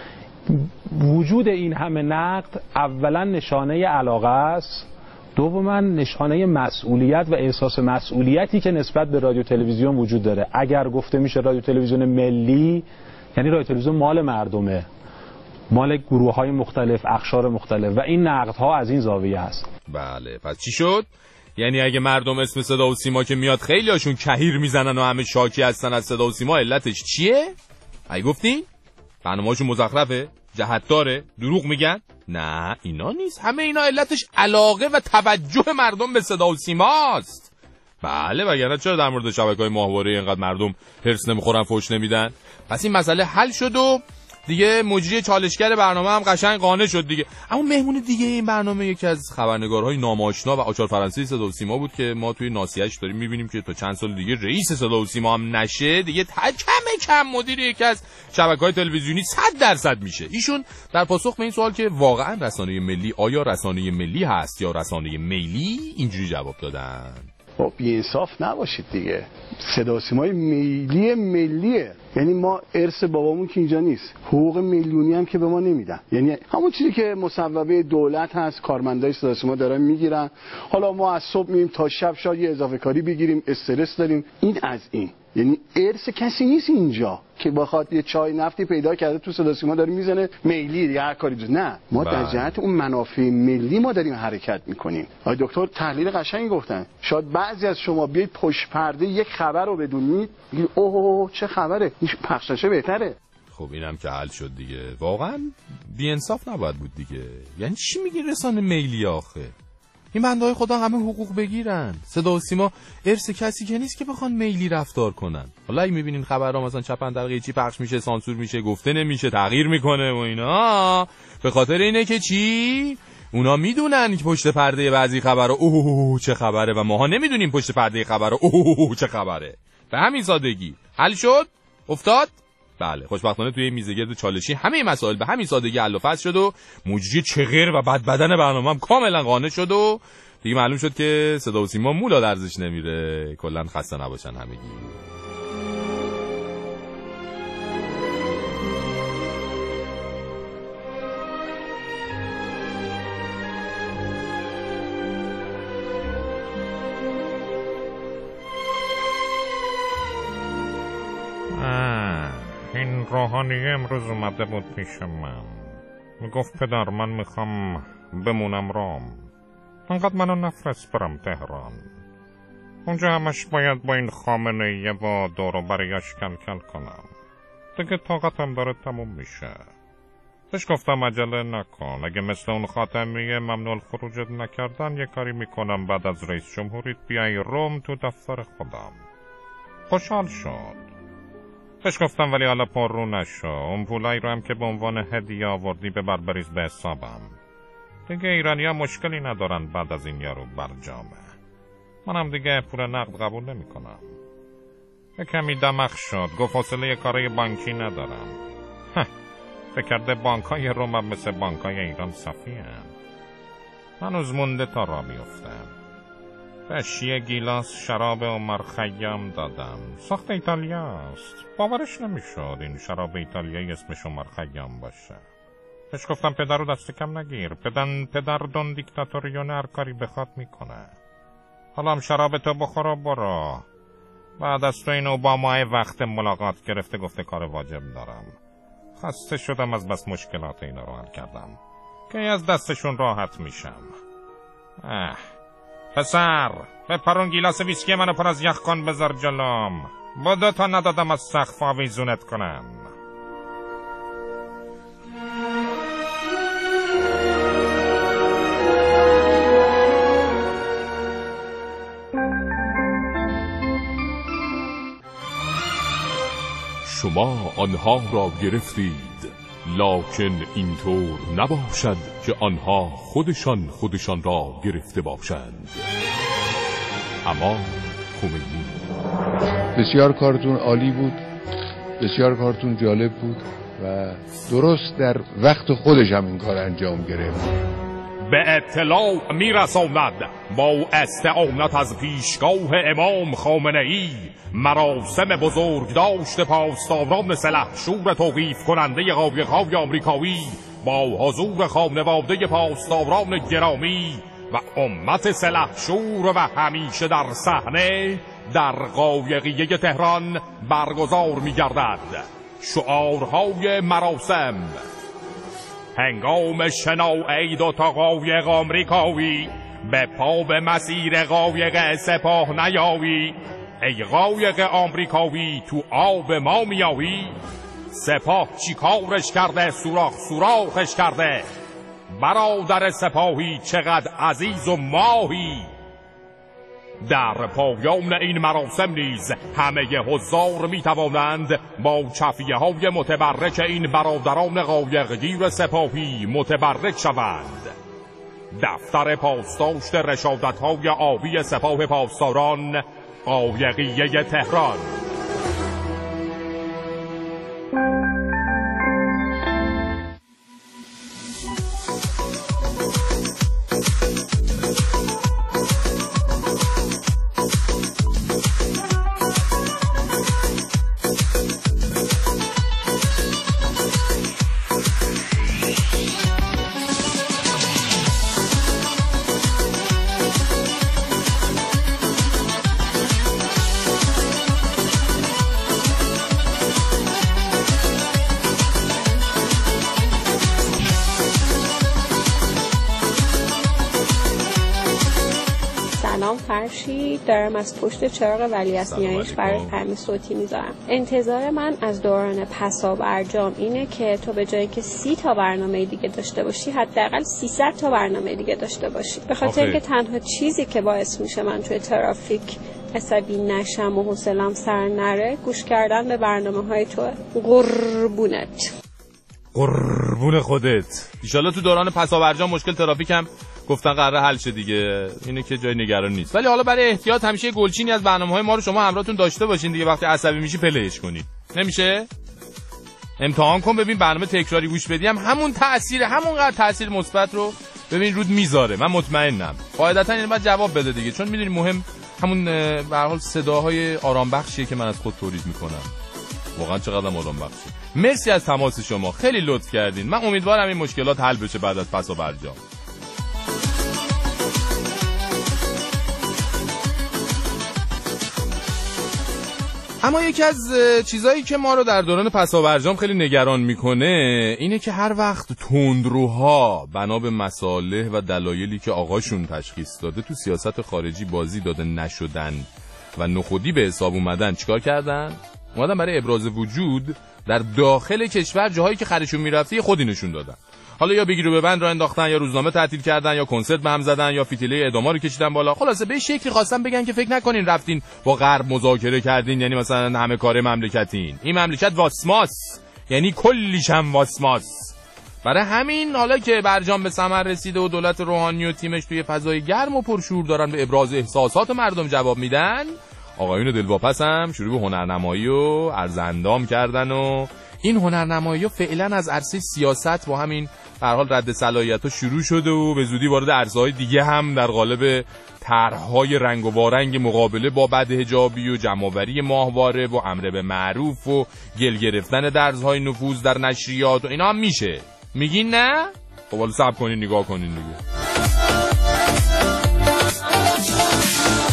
وجود این همه نقد اولا نشانه علاقه است، دوما نشانه مسئولیت و احساس مسئولیتی که نسبت به رادیو تلویزیون وجود داره. اگر گفته میشه رادیو تلویزیون ملی، یعنی رادیو تلویزیون مال مردمه، مال گروه‌های مختلف، اقشار مختلف و این نقدها از این زاویه است. بله، پس چی شد؟ یعنی اگه مردم اسم صدا و سیما که میاد خیلی هاشون کهیر میزنن و همه شاکی هستن از صدا و سیما، علتش چیه؟ اگه گفتین برنامه‌هاشون مزخرفه، جهت داره، دروغ میگن؟ نه اینا نیست، همه اینا علتش علاقه و توجه مردم به صدا و سیماست. بله، وگرنه چرا در مورد شبکه‌های ماهواره اینقدر مردم هرس نمیخورن، فوش نمیدن؟ پس این مسئله حل شد و دیگه مجری چالشگر برنامه هم قشنگ قانع شد دیگه. اما مهمون دیگه این برنامه یکی از خبرنگارهای ناماشنا و آچار فرانسه صدا و سیما بود که ما توی ناسیه‌اش داریم می‌بینیم که تا چند سال دیگه رئیس صدا و سیما هم نشه، دیگه کم مدیر یکی از شبکه‌های تلویزیونی 100% میشه. ایشون در پاسخ به این سوال که واقعا رسانه ملی آیا رسانه ملی هست یا رسانه میلی، اینجوری جواب دادن: خب بی‌انصاف نباشید دیگه، صدا و سیمای ملیه، یعنی ما ارث بابامون که اینجا نیست، حقوق میلیونی هم که به ما نمیدن، یعنی همون چیزی که مصوبه دولت هست کارمندای صدا و سیما دارن میگیرن. حالا ما از صبح میریم تا شب شاید یه اضافه کاری بگیریم، استرس داریم. این از این، یعنی ارث کسی نیست اینجا که بخواد یه چای نفتی پیدا کرده تو صدا و سیما داره میزنه ملی یا هر کاری. نه، ما در جهت اون منافع ملی ما داریم حرکت میکنیم. آقای دکتر تحلیل قشنگی گفتن. شاید بعضی از شما بیاید پشت پرده یک خبر رو بدونید، میگید اوه چه خبره، این پخششه بهتره. خب اینم که حل شد دیگه. واقعا بی‌انصاف نباید بود دیگه. یعنی چی میگی رسانه میلی آخه؟ این بنده‌های خدا همه حقوق بگیرن. صدا و سیما ارث کسی که نیست که بخوان میلی رفتار کنن. حالا اگه میبینین خبرها مثلا چپن دقیقه چی پخش میشه، سانسور میشه، گفته نمیشه، تغییر میکنه و اینا، به خاطر اینه که چی؟ اونا میدونن که پشت پرده بعضی خبرها اوه چه خبره و ماها نمیدونیم پشت پرده خبرها اوه چه خبره. به همین سادگی حل شد؟ افتاد؟ بله، خوشبختانه توی میزگرد چالشی همه مسائل به همین سادگی حل و فصل شد و مجری چغر و بد بدن برنامه هم کاملا قانع شد و دیگه معلوم شد که صدا و سیما مولا درزش نمیره. کلا خسته نباشن همگی. این روحانی امروز اومده بود پیش من، میگفت پدر من میخوام بمونم رام، انقدر منو نفرست برم تهران، اونجا همش باید با این خامنه‌ای و دور و بریاش کل کنم، دیگه طاقتم داره تموم میشه. بهش گفتم عجله نکن، اگه مثل اون خاتمیه ممنوع الخروجت نکردن یه کاری میکنم بعد از رئیس جمهوریت بیای روم تو دفتر خودم. خوشحال شد. بهش گفتم ولی حالا پر رو نشو، اون پولایی رو هم که به عنوان هدیه آوردی ببر بریز به حسابم. دیگه ایرانی ها مشکلی ندارن بعد از این یارو برجامه. منم دیگه پول نقد قبول نمی کنم. یه کمی دمخ شد، گفت حوصله کارای بانکی ندارم. فکر کرده بانکای روم هم مثل بانکای ایران صافی هم. هنوز مونده تا را بیفتم. بهش یه گیلاس شراب عمر خیام دادم، ساخت ایتالیاست. باورش نمیشد این شراب ایتالیایی اسمش عمر خیام باشه. بهش گفتم پدر رو دست کم نگیر، پدر دون دیکتاتوریون هر کاری بخواد میکنه. حالا هم شرابتو بخور و برو. بعد از تو این اوبامای وقت ملاقات گرفته گفته کار واجب دارم. خسته شدم از بس مشکلات اینا رو حل کردم که از دستشون راحت میشم. پسر بپرون گیلاس ویسکی منو پر از یخ کن بذار جلوم. بدو تا ندادم از سقف آویزونت کنم. شما آنها را گرفتید، لکن اینطور نباشد که آنها خودشان را گرفته باشند. اما خمینی بسیار کارتون عالی بود، بسیار کارتون جالب بود و درست در وقت خودش هم این کار انجام گرفت. به اطلاع میرساند با استعانت از پیشگاه امام خامنه‌ای مراسم بزرگ داشت پاسداران سلحشور توقیف کننده قایق‌های آمریکایی با حضور خانواده پاسداران گرامی و امت سلحشور و همیشه در صحنه در قایقیه تهران برگزار می‌گردد. شعارهای مراسم: هنگام شناعی دو تا قایق آمریکایی به پا به مسیر قایق سپاه نیایی. ای قایق آمریکایی تو آب ما میایی. سپاه چی کارش کرده سوراخش کرده. برادر سپاهی چقدر عزیز و ماهی. در پایان این مراسم نیز همه حضار می توانند با چفیه های متبرک این برادران قایقگیر سپاهی متبرک شوند. دفتر پاسداشت رشادت های آبی سپاه پاسداران قایقیه تهران. دارم از پشت چراغ ولیعصریانیش برای پیام صوتی میذارم. انتظار من از دوران پسا برجام اینه که تو به جای که 30 تا برنامه دیگه داشته باشی حداقل 300 تا برنامه دیگه داشته باشی. به خاطر اینکه تنها چیزی که باعث میشه من توی ترافیک عصبی نشم و حوصله‌ام سر نره گوش کردن به برنامه‌های تو. قربونت. قربون خودت. ان شاءالله تو دوران پسا برجام مشکل ترافیک هم گفتن قراره حل شه دیگه. اینه که جای نگران نیست. ولی حالا برای احتیاط همیشه گلچینی از برنامه‌های ما رو شما همراهتون داشته باشین دیگه. وقتی عصبی میشی پلیش کنید. نمیشه؟ امتحان کن ببین برنامه تکراری گوش بدی هم همونقدر تاثیر مثبت رو ببین رود میذاره. من مطمئنم. قاعدتا این بعد جواب بده دیگه. چون میدونی مهم همون به هر حال صداهای آرام بخشیه که من از خود تولید میکنم. واقعا چقدر آرام بخشه. مرسی از تماس شما. خیلی لطف کردین. من امیدوارم این مشکلات حل بشه بعد از پسا برجام. اما یکی از چیزایی که ما رو در دوران پسا برجام خیلی نگران میکنه اینه که هر وقت تندروها بنا به مصالح و دلایلی که آقاشون تشخیص داده تو سیاست خارجی بازی داده نشدن و نخودی به حساب اومدن چیکار کردن؟ اومدن برای ابراز وجود در داخل کشور جاهایی که خرشون میرفته خودی نشون دادن. حالا یا بگیر و ببند را انداختن یا روزنامه تعطیل کردن یا کنسرت به هم زدن یا فتیله اعداما رو کشیدن بالا. خلاصه به شکلی خواستن بگن که فکر نکنین رفتین با غرب مذاکره کردین یعنی مثلا همه کاره مملکتین. این مملکت واسماس، یعنی کلیش هم واسماس. برای همین حالا که برجام به ثمر رسیده و دولت روحانی و تیمش توی فضای گرم و پرشور دارن به ابراز احساسات مردم جواب میدن، آقایون دلواپس هم شروع به هنرنمایی و عرض اندام کردن و این هنرنمایی فعلا از عرصه سیاست با همین به هر حال رد صلاحیت‌ها شروع شده و به زودی وارد عرصه‌های دیگه هم در قالب طرح‌های رنگ و وارنگ مقابله با بدحجابی و جمع‌آوری ماهواره و امر به معروف و گل گرفتن درزهای نفوذ در نشریات و اینا هم میشه. میگین نه؟ خب حالا صبر کنین نگاه کنین دیگه.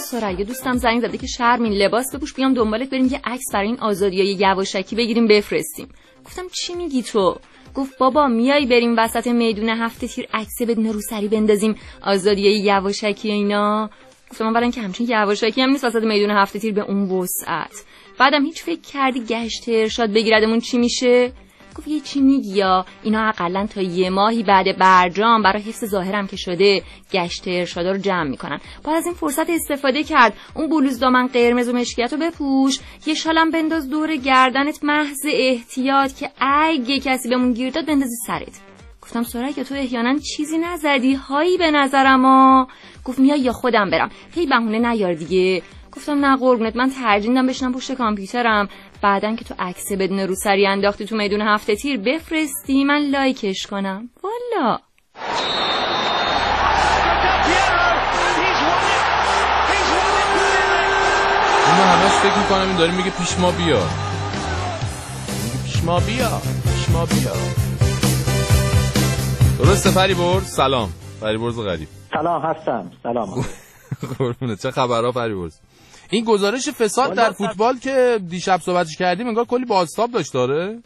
سریا دوستم زنگ زده که شرمین لباس بپوش بیام دنبالت بریم یه عکس برای این آزادیای یواشکی بگیریم بفرستیم. گفتم چی میگی تو؟ گفت بابا میای بریم وسط میدون هفته تیر عکس بدون روسری بندازیم آزادیای یواشکی اینا؟ گفتم من برای اینکه همچین یواشکی هم نیست وسط میدون هفته تیر به اون وسعت. بعدم هیچ فکر کردی گشت ارشاد بگیردمون چی میشه؟ گفت یه چی میگی یا اینا حداقل تا یه ماهی بعد برجام برای حفظ ظاهرم که شده گشت ارشادا رو جمع میکنن. باید از این فرصت استفاده کرد. اون بلوز دامن قرمز و مشکیت رو بپوش، یه شالم بنداز دور گردنت محض احتیاط که اگه کسی بهمون گیر داد بندازی سرت. گفتم سریا تو احیانا چیزی نزدی هایی به نظرم ها. گفت میای یا خودم برم؟ هی بهونه نیار دیگه. گفتم نه قربونت، من ترجیح میدم بشینم پشت کامپیوترم، بعدن که تو عکس بدون روسری انداختی تو میدون هفته تیر بفرستی من لایکش کنم. والا من همش فکر میکنم این داری میگه پیش ما بیا، پیش ما بیا، پیش ما بیا. درسته فریبرز؟ سلام فریبرز غریب. سلام هستم. سلام قربونت، چه خبرها فریبرز؟ این گزارش فساد در فوتبال که دیشب صحبتش کردیم انگار کلی بازتاب داشت داره؟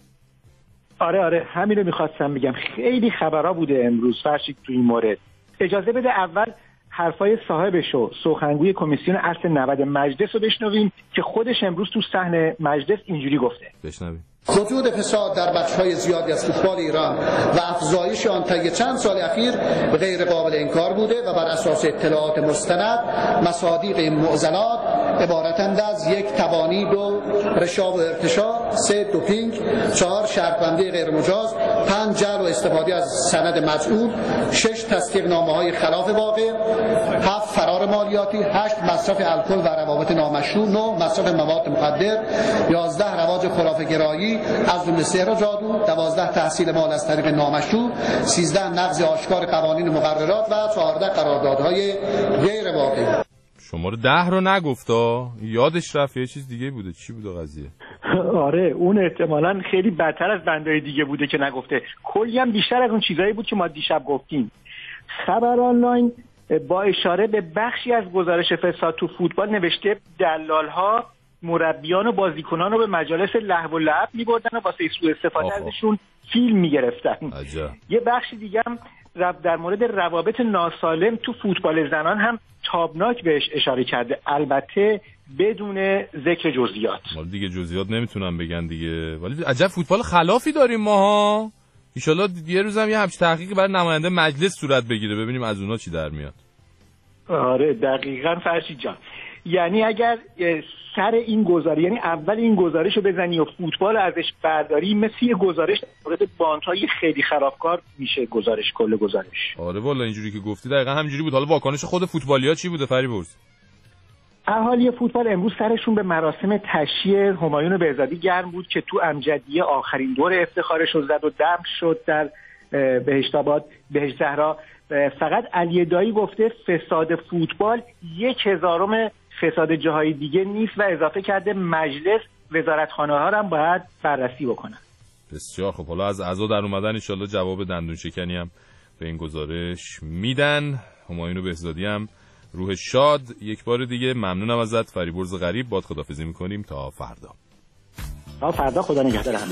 آره همین رو میخواستم بگم. خیلی خبرها بوده امروز فرشید تو این مورد. اجازه بده اول حرفای صاحبشو سخنگوی کمیسیون اصل 90 مجلس رو بشنویم که خودش امروز تو صحن مجلس اینجوری گفته. بشنویم. وجود فساد در بخش‌های زیادی از فوتبال ایران و افزایش آن طی چند سال اخیر غیر قابل انکار بوده و بر اساس اطلاعات مستند مصادیق این معضلات عبارتند از 1 تبانی، 2 رشاو و ارتشاء، 3 دوپینگ، 4 شرطبندی غیر مجاز، 5 جعل و استفاده از سند مجعول، 6 تصدیق نامه‌های خلاف واقع، 7 فرار مالیاتی، 8 مصرف الکل و روابط نامشروع، 9 مصرف مواد مخدر، 11 رواج خرافه‌گرایی از جمله سحر و جادو، 12 تحصیل مال از طریق نامشروع، 13 نقض آشکار قوانین مقررات و 14 قراردادهای غیر واقعی. شماره 10 رو نگفتا، یادش رفت یه چیز دیگه بوده. چی بوده قضیه؟ آره اون احتمالاً خیلی بدتر از بندهای دیگه بوده که نگفته. کلی هم بیشتر از اون چیزایی بود که ما دیشب گفتیم. خبر آنلاین با اشاره به بخشی از گزارش فساد تو فوتبال نوشته دلال‌ها مربیان و بازیکنان رو به مجالس لهو و لعب می‌بردن و واسه سوء استفاده ازشون فیلم می‌گرفتن. یه بخش دیگه هم در مورد روابط ناسالم تو فوتبال زنان هم تابناک بهش اشاره کرده، البته بدون ذکر جزئیات. ولی دیگه جزئیات نمیتونم بگن دیگه. ولی عجب فوتبال خلافی داریم ماها. ان شاءالله یه روزم یه همچین تحقیقی برای نماینده مجلس صورت بگیره ببینیم از اونها چی در میاد. آره دقیقاً فرشید جان. یعنی اگر سر این گزارش، یعنی اول این گزارش رو بزنی و فوتبال ازش برداری، مثل یه گزارش در مورد باندهای خیلی خرابکار میشه کل گزارش. آره والا اینجوری که گفتی دقیقاً همینجوری بود. حالا واکنش خود فوتبالیا چی بوده فریبرز؟ اهالی فوتبال امروز سرشون به مراسم تشییع همایون بهزادی گرم بود که تو امجدیه آخرین دور افتخارش رو زد و دفن شد در بهشت‌آباد بهشت زهرا. فقط علی دایی گفته فساد فوتبال 1/1000 فساد جاهای دیگه نیست و اضافه کرده مجلس وزارتخانه‌ها هم باید بررسی بکنن. بسیار خب، حالا از عزا در اومدن ان شاءالله جواب دندون شکنی هم به این گزارش میدن. همایون بهزادی هم روح شاد. یک بار دیگه ممنونم ازت فریبرز غریب. باد خداحافظی میکنیم تا فردا. تا فردا، خدا نگهدار همه.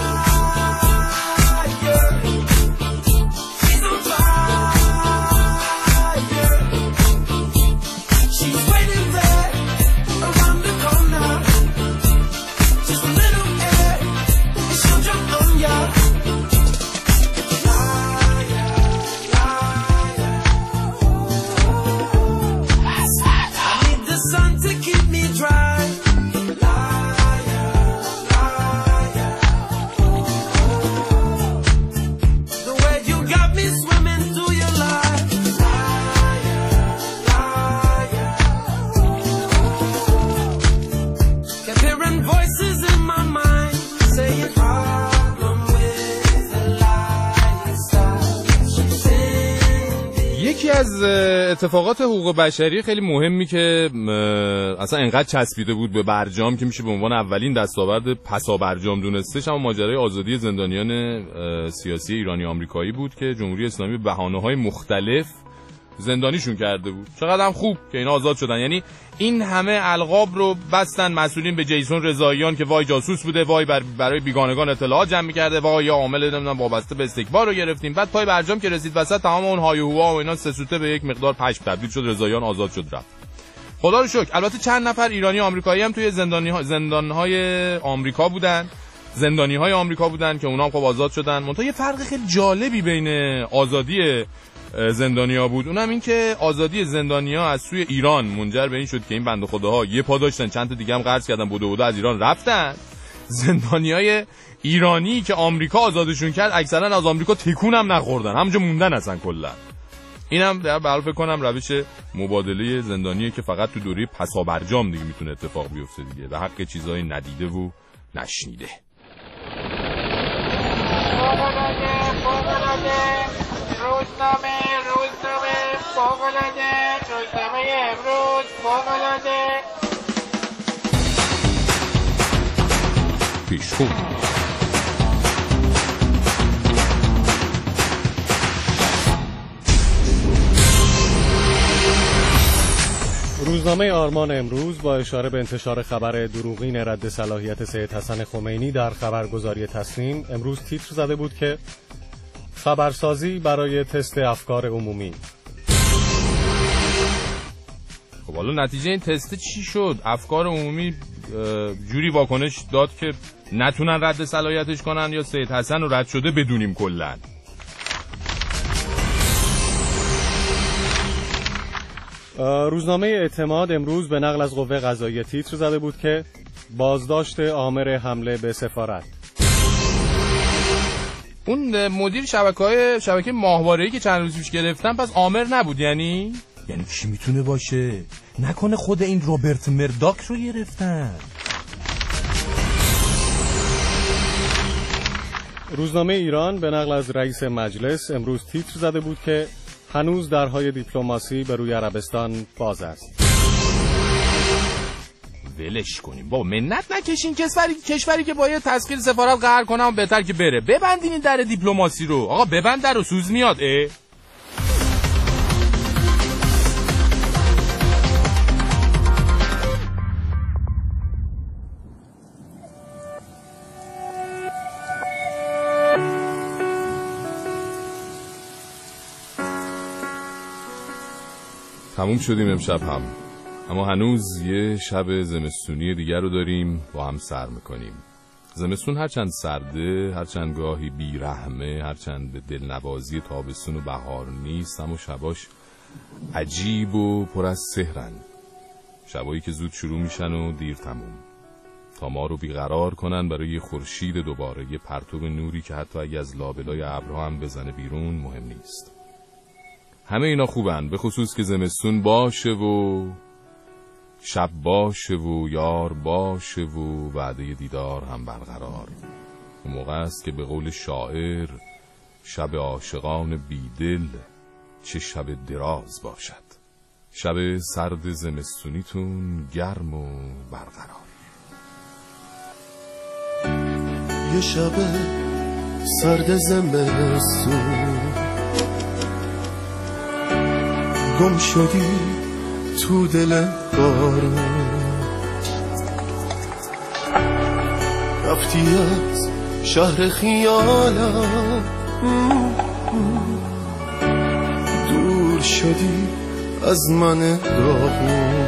یکی از اتفاقات حقوق بشری خیلی مهمی که اصلا انقدر چسبیده بود به برجام که میشه به عنوان اولین دستاورد پسا برجام دونستش، اما ماجرای آزادی زندانیان سیاسی ایرانی آمریکایی بود که جمهوری اسلامی به بهانه‌های مختلف زندانیشون کرده بود. چقدر هم خوب که اینا آزاد شدن. یعنی این همه القاب رو بستن مسئولین به جیسون رضاییان که وای جاسوس بوده، وای برای بیگانگان اطلاعات جمع می‌کرده، وای یا عامل نمیدونم وابسته به استکبار رو گرفتیم. بعد پای برجام که رسید وسط تمام اون های و هوا و اینا سسوته به یک مقدار پشم تبدیل شد، رضاییان آزاد شد رفت. خدا رو شکر. البته چند نفر ایرانی آمریکایی هم توی زندان‌های آمریکا بودن. زندانی‌های آمریکا بودن که اونها هم خب آزاد شدن. منتها یه فرق خیلی جالبی بین آزادی زندانیا بود، اونم این که آزادی زندانیا از سوی ایران منجر به این شد که این بنده خداها یه پا داشتن، چند تا دیگه هم قرض کردن، بوده از ایران رفتن. زندانیای ایرانی که آمریکا آزادشون کرد اکثرا از آمریکا تکون هم نخوردن، همونجا موندن اصلا کلا. اینم در واقع فکر کنم روش مبادله زندانیه که فقط تو دوره پسابرجام دیگه میتونه اتفاق بیفته دیگه، به حق چیزای ندیده و نشنیده. روزنامه فوق‌العاده، روزنامه امروز فوق‌العاده. پیشخون روزنامه آرمان امروز با اشاره به انتشار خبر دروغین رد صلاحیت سید حسن خمینی در خبرگزاری تصنیم امروز تیتر زده بود که خبرسازی برای تست افکار عمومی. خب حالا نتیجه این تست چی شد؟ افکار عمومی جوری واکنش داد که نتونن رد صلاحیتش کنن یا سید حسن رو رد شده بدونیم کلن. روزنامه اعتماد امروز به نقل از قوه قضاییه تیتر زده بود که بازداشت آمر حمله به سفارت. اون مدیر شبکه ماهواره‌ای که چند روز پیش گرفتن پس آمر نبود؟ یعنی چی میتونه باشه؟ نکنه خود این روبرت مرداک رو گرفتن؟ روزنامه ایران به نقل از رئیس مجلس امروز تیتر زده بود که هنوز درهای دیپلماسی به روی عربستان باز است. ولش کنیم بابا، منت نکشین. کشوری که باید تسخیر سفارت قهر کنه هم بهتر که بره. ببندین این در دیپلماسی رو. آقا ببند در رو، سوز میاد. تموم شدیم امشب هم، اما هنوز یه شب زمستونی دیگر رو داریم با هم سر میکنیم. زمستون هرچند سرده، هرچند گاهی بیرحمه، هرچند به دلنوازی تابستون و بهار نیست، اما شباش عجیب و پر از سحرن. شبایی که زود شروع میشن و دیر تموم، تا ما رو بیقرار کنن برای خورشید دوباره، یه پرتو نوری که حتی اگه از لابلای ابرها هم بزنه بیرون مهم نیست. همه اینا خوبن، به خصوص که زمستون باشه و شب باشه و یار باشه و وعده دیدار هم برقرار. اون موقع است که به قول شاعر شب عاشقان بیدل چه شب دراز باشد. شب سرد زمستونیتون گرم و برقرار. یه شب سرد زمستون گم شدی تو دل بارون، رفتی از شهر خیالم، دور شدی از من داغون.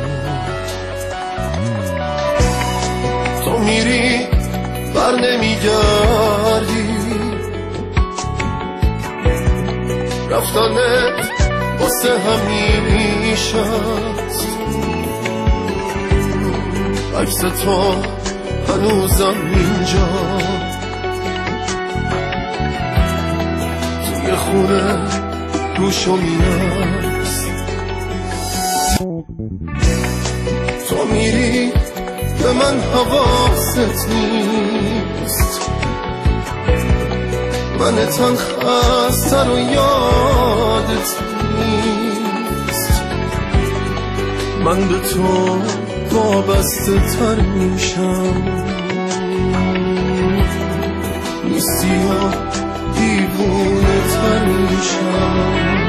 تو میری بر نمیگردی، رفتنت واسه همیشه است. عکس تو هنوزم اینجا توی خونه روشو میست. تو میری به من حواست نیست، من تن خسته رو یادت نیست. من به تو وابسته تر میشم، نیستی یا دیوونه تر میشم.